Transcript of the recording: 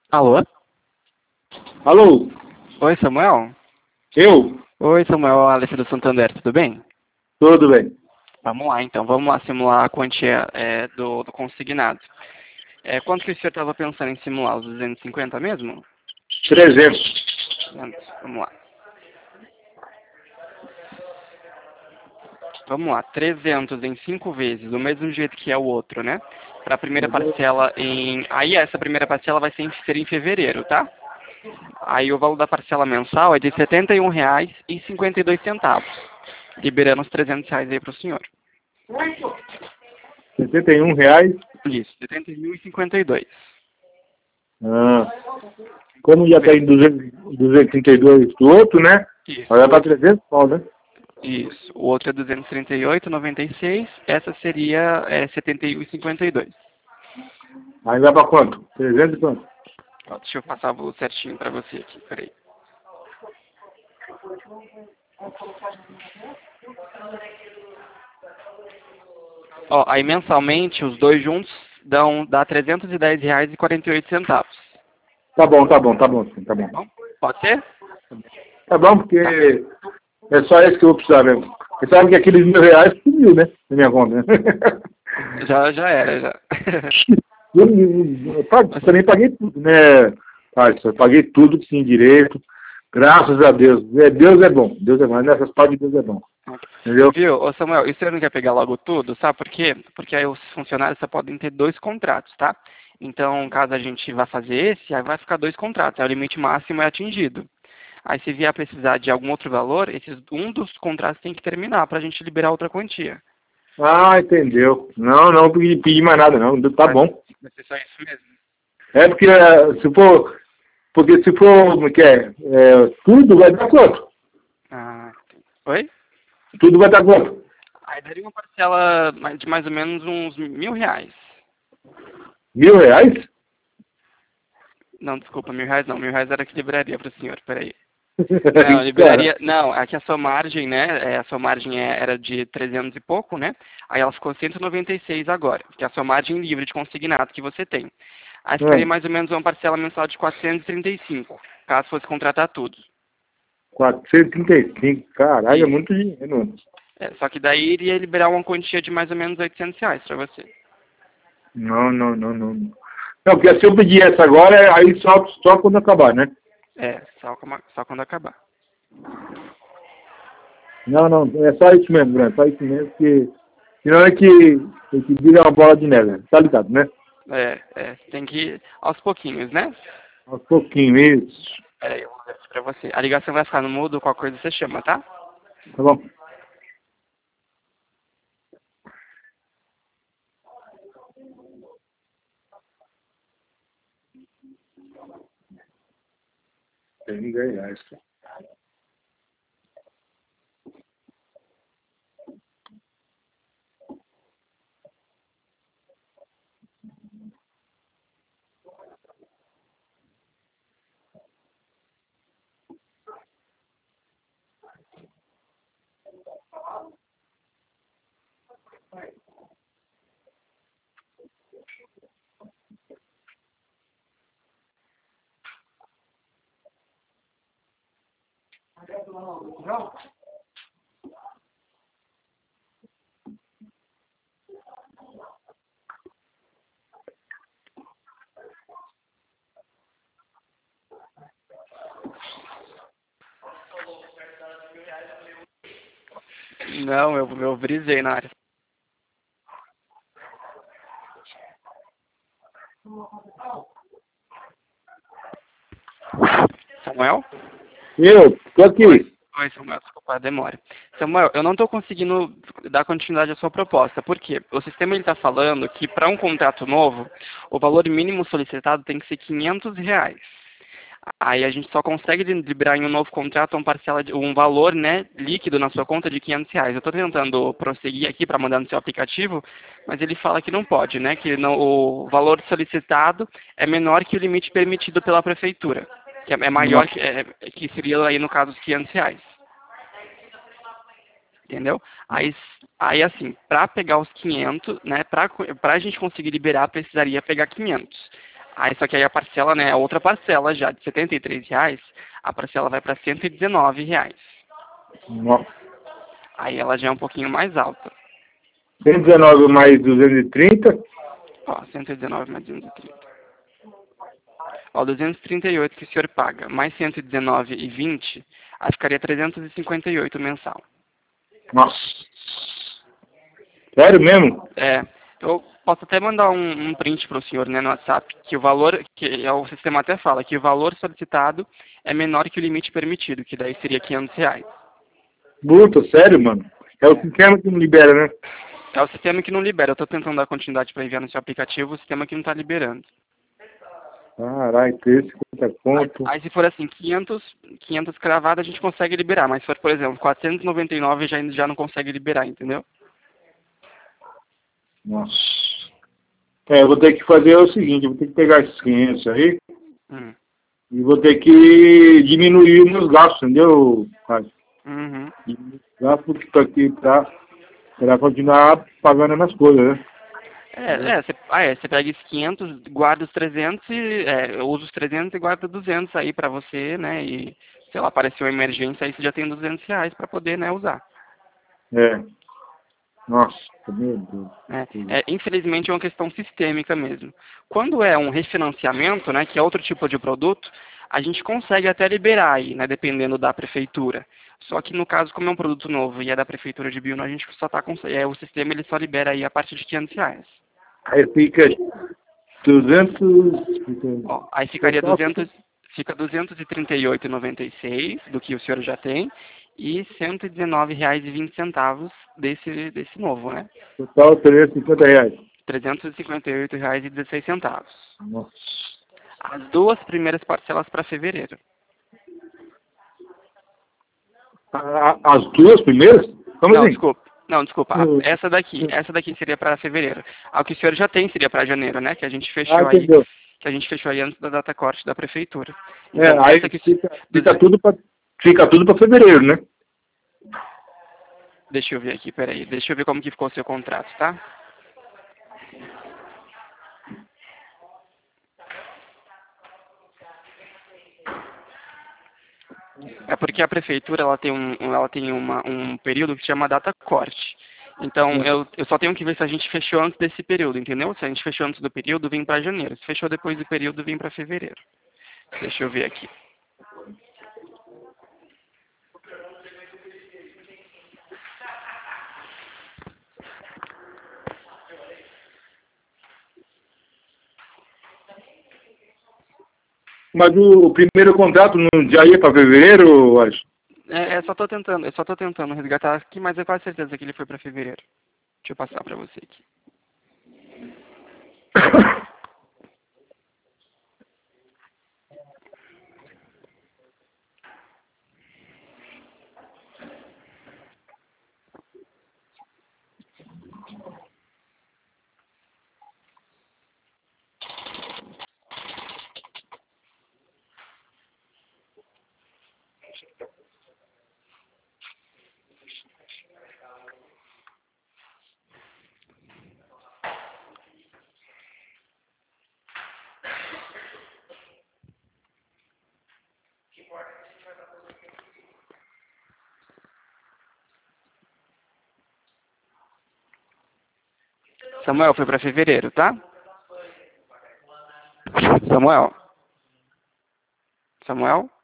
Alô? Alô? Oi, Samuel? Eu? Oi, Samuel, Alex do Santander, tudo bem? Tudo bem. Vamos lá, então. Vamos lá simular a quantia do consignado. Quanto que o senhor estava pensando em simular? Os 250 mesmo? 300. 200, vamos lá. Vamos lá, 300 em 5 vezes, do mesmo jeito que é o outro, né? Para a primeira parcela em... Aí essa primeira parcela vai ser em fevereiro, tá? Aí o valor da parcela mensal é de R$ 71,52, liberando os R$ 300 aí para o senhor. R$ 71. Isso, 71,52. Ah, como já está em 232 do outro, né? Isso, Vai para 300 pau, né? isso. O outro é 238,96. Essa seria 71,52. Aí vai para quanto? 300 e quanto? Ó, deixa eu passar o valor certinho para você aqui, peraí. Ó, aí mensalmente, os dois juntos dá R$ 310,48. Tá bom, tá bom, tá bom, sim, tá bom. Bom, pode ser? Tá bom, porque Tá. é só isso que eu vou precisar mesmo. Você sabe que aqueles R$ 1.000 sumiu, né? Na minha conta, né? Já era, já. Eu também paguei tudo, né? Parça, eu paguei tudo que tinha direito. Graças a Deus. Deus é bom. Deus é bom. Nessas partes Deus é bom. Entendeu? Viu, ô Samuel, e você não quer pegar logo tudo, sabe por quê? Porque aí os funcionários só podem ter 2 contratos, tá? Então, caso a gente vá fazer esse, aí vai ficar 2 contratos, aí o limite máximo é atingido. Aí se vier a precisar de algum outro valor, um dos contratos tem que terminar para a gente liberar outra quantia. Ah, entendeu. Não, não pedi mais nada, não. Tá Vai bom. vai ser só isso mesmo. É porque se for. Porque se for, como que tudo vai dar quanto? Ah, oi? Tudo vai dar quanto? Aí daria uma parcela de mais ou menos uns R$ 1.000. R$ 1.000? Não, desculpa, R$ 1.000 não. R$ 1.000 era que liberaria para o senhor, peraí. Não, Cara, liberaria. Não, aqui a sua margem, né? A sua margem era de 300 e pouco, né? Aí ela ficou 196 agora, que é a sua margem livre de consignado que você tem. Aí ficaria é, mais ou menos uma parcela mensal de 435, caso fosse contratar tudo. 435. Caralho, é Isso. muito dinheiro, mano. Só que daí iria liberar uma quantia de mais ou menos R$ 800 para você. Não, não, não, não. Não, porque se eu pedir essa agora, aí só quando acabar, né? Só quando acabar. Não, não, é só isso mesmo, Bruno. Só isso mesmo, que. Senão é que vira uma bola de neve, né? Tá ligado, né? Tem que ir aos pouquinhos, né? Aos pouquinhos, isso. Peraí, eu vou ver aqui pra você. A ligação vai ficar no mudo, qualquer coisa você chama, tá? Tá bom. Tem R$ 10. Não, eu brisei na área. Samuel? Eu, tô Oi. aqui. Oi, Samuel, desculpa a demora. Samuel, eu não estou conseguindo dar continuidade à sua proposta. Por quê? O sistema está falando que para um contrato novo, o valor mínimo solicitado tem que ser R$ 500. Aí a gente só consegue liberar em um novo contrato um valor, né, líquido na sua conta de R$ 500. Eu estou tentando prosseguir aqui para mandar no seu aplicativo, mas ele fala que não pode, né, que não, o valor solicitado é menor que o limite permitido pela prefeitura, que é maior que seria aí no caso os R$ 500. Entendeu? Aí assim, para pegar os 500, né, para a gente conseguir liberar, precisaria pegar 500. Aí só que aí a parcela, né, a outra parcela já de R$ 73, a parcela vai para R$ 119. Nossa. Aí ela já é um pouquinho mais alta. 119 mais 230. Ó, 119 mais 230. Ó, 238 que o senhor paga, mais 119,20, aí ficaria 358 mensal. Nossa. Sério mesmo? É, eu posso até mandar um print para o senhor, né, no WhatsApp, que o valor, o sistema até fala, que o valor solicitado é menor que o limite permitido, que daí seria R$ 500. Puta, sério, mano? É o sistema que não libera, né? É o sistema que não libera. Eu estou tentando dar continuidade para enviar no seu aplicativo, o sistema que não está liberando. Caralho, 350 conto. Aí se for assim, 500 cravado, a gente consegue liberar. Mas se for, por exemplo, 499 já não consegue liberar, entendeu? Nossa. É, eu vou ter que fazer o seguinte, eu vou ter que pegar esses 500 aí Hum. e vou ter que diminuir os meus gastos, entendeu, Cássio? Uhum. Diminuir os gastos porque tô aqui pra continuar pagando as minhas coisas, né? Você pega esses 500, guarda os 300 usa os 300 e guarda 200 aí pra você, né? E, sei lá, apareceu uma emergência, aí você já tem R$ 200 pra poder, né, usar. É. Nossa, meu Deus. Infelizmente é uma questão sistêmica mesmo. Quando é um refinanciamento, né, que é outro tipo de produto, a gente consegue até liberar aí, né, dependendo da prefeitura. Só que no caso, como é um produto novo e é da prefeitura de Biúna, a gente só tá o sistema ele só libera aí a partir de R$ 500. Aí fica 200. Ó, aí ficaria 200, fica 238,96 do que o senhor já tem e R$ 119,20 desse novo, né? Total R$ 350. R$ 358,16. Nossa. As duas primeiras parcelas para fevereiro. As duas primeiras? Como Não, assim? desculpa. Não, desculpa. Hum. Essa daqui seria para fevereiro. A que o senhor já tem seria para janeiro, né? Que a gente fechou aí, Entendeu. antes da data corte da prefeitura. É, Então, aí essa aqui, fica tudo pra fevereiro, né? deixa eu ver aqui, peraí. Deixa eu ver como que ficou o seu contrato, tá? É porque a prefeitura ela tem um período que chama data corte. Então, eu só tenho que ver se a gente fechou antes desse período, entendeu? Se a gente fechou antes do período, vem para janeiro. Se fechou depois do período, vem para fevereiro. Deixa eu ver aqui. Mas o primeiro contrato não já ia para fevereiro, acho. Eu só tô tentando resgatar aqui, mas eu quase certeza que ele foi para fevereiro. Deixa eu passar para você aqui. Samuel, foi para fevereiro, tá? Samuel? Samuel?